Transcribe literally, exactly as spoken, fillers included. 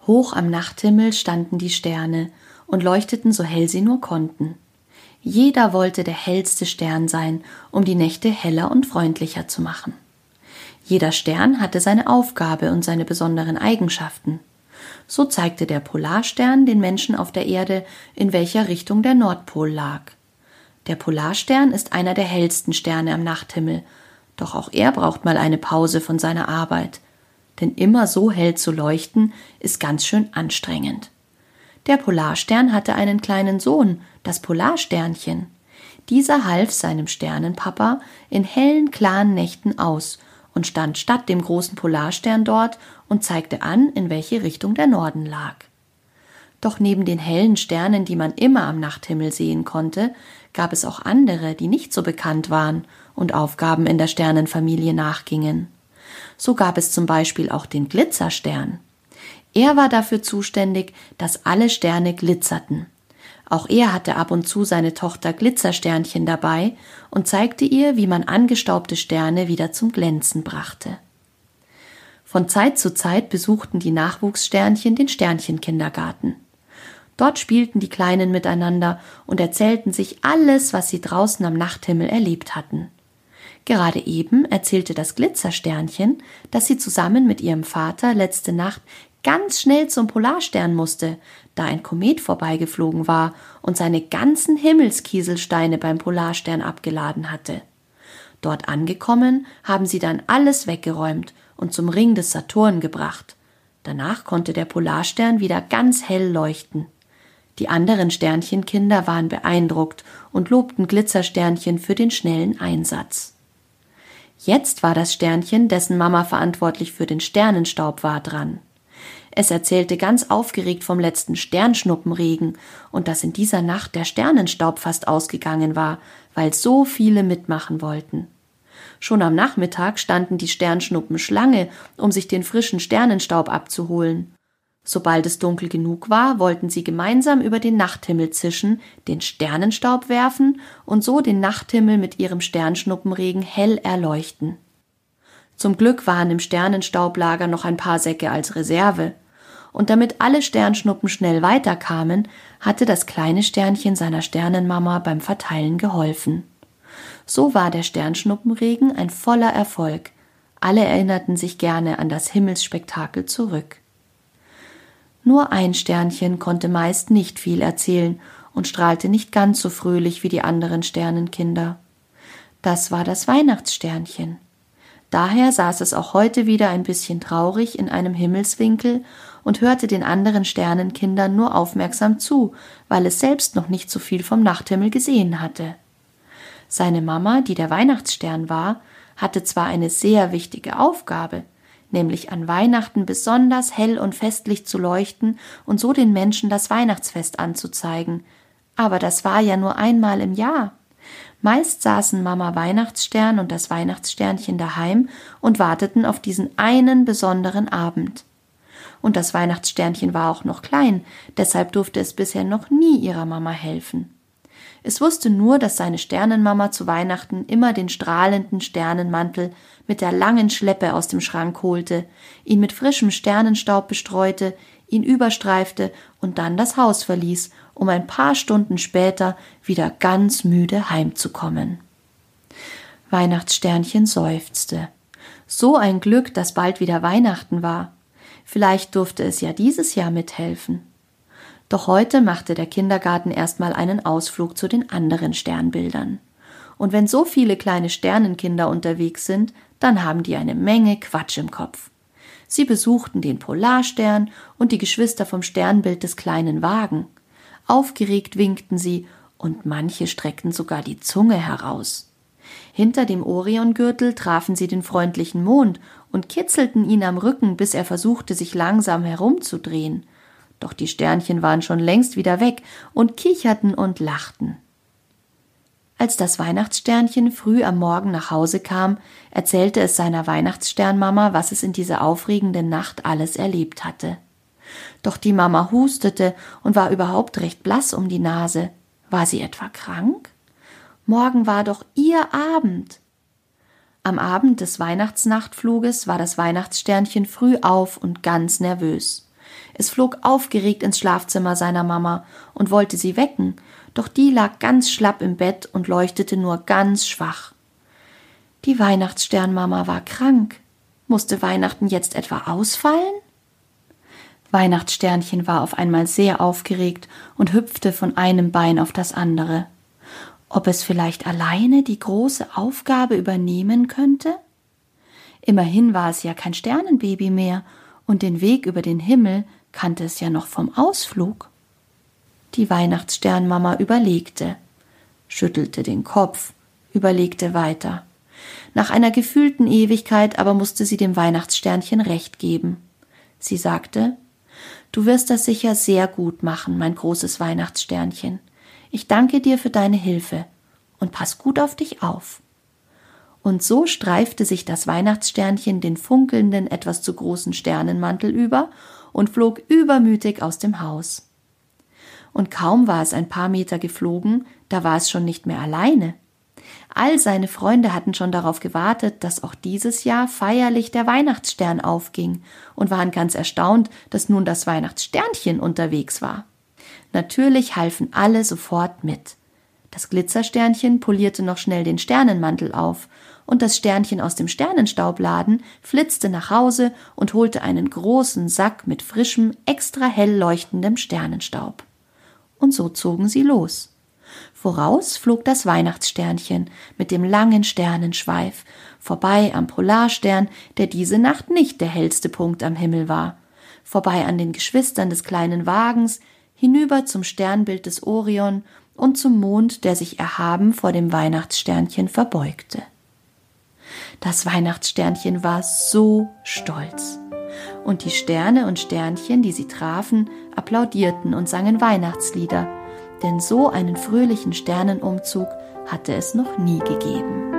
Hoch am Nachthimmel standen die Sterne und leuchteten so hell sie nur konnten. Jeder wollte der hellste Stern sein, um die Nächte heller und freundlicher zu machen. Jeder Stern hatte seine Aufgabe und seine besonderen Eigenschaften. So zeigte der Polarstern den Menschen auf der Erde, in welcher Richtung der Nordpol lag. Der Polarstern ist einer der hellsten Sterne am Nachthimmel, doch auch er braucht mal eine Pause von seiner Arbeit. Denn immer so hell zu leuchten, ist ganz schön anstrengend. Der Polarstern hatte einen kleinen Sohn, das Polarsternchen. Dieser half seinem Sternenpapa in hellen, klaren Nächten aus und stand statt dem großen Polarstern dort und zeigte an, in welche Richtung der Norden lag. Doch neben den hellen Sternen, die man immer am Nachthimmel sehen konnte, gab es auch andere, die nicht so bekannt waren und Aufgaben in der Sternenfamilie nachgingen. So gab es zum Beispiel auch den Glitzerstern. Er war dafür zuständig, dass alle Sterne glitzerten. Auch er hatte ab und zu seine Tochter Glitzersternchen dabei und zeigte ihr, wie man angestaubte Sterne wieder zum Glänzen brachte. Von Zeit zu Zeit besuchten die Nachwuchssternchen den Sternchenkindergarten. Dort spielten die Kleinen miteinander und erzählten sich alles, was sie draußen am Nachthimmel erlebt hatten. Gerade eben erzählte das Glitzersternchen, dass sie zusammen mit ihrem Vater letzte Nacht ganz schnell zum Polarstern musste, da ein Komet vorbeigeflogen war und seine ganzen Himmelskieselsteine beim Polarstern abgeladen hatte. Dort angekommen, haben sie dann alles weggeräumt und zum Ring des Saturn gebracht. Danach konnte der Polarstern wieder ganz hell leuchten. Die anderen Sternchenkinder waren beeindruckt und lobten Glitzersternchen für den schnellen Einsatz. Jetzt war das Sternchen, dessen Mama verantwortlich für den Sternenstaub war, dran. Es erzählte ganz aufgeregt vom letzten Sternschnuppenregen und dass in dieser Nacht der Sternenstaub fast ausgegangen war, weil so viele mitmachen wollten. Schon am Nachmittag standen die Sternschnuppen Schlange, um sich den frischen Sternenstaub abzuholen. Sobald es dunkel genug war, wollten sie gemeinsam über den Nachthimmel zischen, den Sternenstaub werfen und so den Nachthimmel mit ihrem Sternschnuppenregen hell erleuchten. Zum Glück waren im Sternenstaublager noch ein paar Säcke als Reserve. Und damit alle Sternschnuppen schnell weiterkamen, hatte das kleine Sternchen seiner Sternenmama beim Verteilen geholfen. So war der Sternschnuppenregen ein voller Erfolg. Alle erinnerten sich gerne an das Himmelsspektakel zurück. Nur ein Sternchen konnte meist nicht viel erzählen und strahlte nicht ganz so fröhlich wie die anderen Sternenkinder. Das war das Weihnachtssternchen. Daher saß es auch heute wieder ein bisschen traurig in einem Himmelswinkel und hörte den anderen Sternenkindern nur aufmerksam zu, weil es selbst noch nicht so viel vom Nachthimmel gesehen hatte. Seine Mama, die der Weihnachtsstern war, hatte zwar eine sehr wichtige Aufgabe, nämlich an Weihnachten besonders hell und festlich zu leuchten und so den Menschen das Weihnachtsfest anzuzeigen, aber das war ja nur einmal im Jahr. Meist saßen Mama Weihnachtsstern und das Weihnachtssternchen daheim und warteten auf diesen einen besonderen Abend. Und das Weihnachtssternchen war auch noch klein, deshalb durfte es bisher noch nie ihrer Mama helfen. Es wusste nur, dass seine Sternenmama zu Weihnachten immer den strahlenden Sternenmantel mit der langen Schleppe aus dem Schrank holte, ihn mit frischem Sternenstaub bestreute, ihn überstreifte und dann das Haus verließ, um ein paar Stunden später wieder ganz müde heimzukommen. Weihnachtssternchen seufzte. So ein Glück, dass bald wieder Weihnachten war. Vielleicht durfte es ja dieses Jahr mithelfen. Doch heute machte der Kindergarten erstmal einen Ausflug zu den anderen Sternbildern. Und wenn so viele kleine Sternenkinder unterwegs sind, dann haben die eine Menge Quatsch im Kopf. Sie besuchten den Polarstern und die Geschwister vom Sternbild des kleinen Wagen. Aufgeregt winkten sie und manche streckten sogar die Zunge heraus. Hinter dem Oriongürtel trafen sie den freundlichen Mond und kitzelten ihn am Rücken, bis er versuchte, sich langsam herumzudrehen. Doch die Sternchen waren schon längst wieder weg und kicherten und lachten. Als das Weihnachtssternchen früh am Morgen nach Hause kam, erzählte es seiner Weihnachtssternmama, was es in dieser aufregenden Nacht alles erlebt hatte. Doch die Mama hustete und war überhaupt recht blass um die Nase. War sie etwa krank? Morgen war doch ihr Abend. Am Abend des Weihnachtsnachtfluges war das Weihnachtssternchen früh auf und ganz nervös. Es flog aufgeregt ins Schlafzimmer seiner Mama und wollte sie wecken, doch die lag ganz schlapp im Bett und leuchtete nur ganz schwach. Die Weihnachtssternmama war krank. Musste Weihnachten jetzt etwa ausfallen? Weihnachtssternchen war auf einmal sehr aufgeregt und hüpfte von einem Bein auf das andere. Ob es vielleicht alleine die große Aufgabe übernehmen könnte? Immerhin war es ja kein Sternenbaby mehr und den Weg über den Himmel kannte es ja noch vom Ausflug. Die Weihnachtssternmama überlegte, schüttelte den Kopf, überlegte weiter. Nach einer gefühlten Ewigkeit aber musste sie dem Weihnachtssternchen recht geben. Sie sagte: »Du wirst das sicher sehr gut machen, mein großes Weihnachtssternchen. Ich danke dir für deine Hilfe und pass gut auf dich auf.« Und so streifte sich das Weihnachtssternchen den funkelnden, etwas zu großen Sternenmantel über und flog übermütig aus dem Haus. Und kaum war es ein paar Meter geflogen, da war es schon nicht mehr alleine. All seine Freunde hatten schon darauf gewartet, dass auch dieses Jahr feierlich der Weihnachtsstern aufging und waren ganz erstaunt, dass nun das Weihnachtssternchen unterwegs war. Natürlich halfen alle sofort mit. Das Glitzersternchen polierte noch schnell den Sternenmantel auf und das Sternchen aus dem Sternenstaubladen flitzte nach Hause und holte einen großen Sack mit frischem, extra hell leuchtendem Sternenstaub. Und so zogen sie los. Voraus flog das Weihnachtssternchen mit dem langen Sternenschweif, vorbei am Polarstern, der diese Nacht nicht der hellste Punkt am Himmel war, vorbei an den Geschwistern des kleinen Wagens, hinüber zum Sternbild des Orion und zum Mond, der sich erhaben vor dem Weihnachtssternchen verbeugte. Das Weihnachtssternchen war so stolz. Und die Sterne und Sternchen, die sie trafen, applaudierten und sangen Weihnachtslieder, denn so einen fröhlichen Sternenumzug hatte es noch nie gegeben.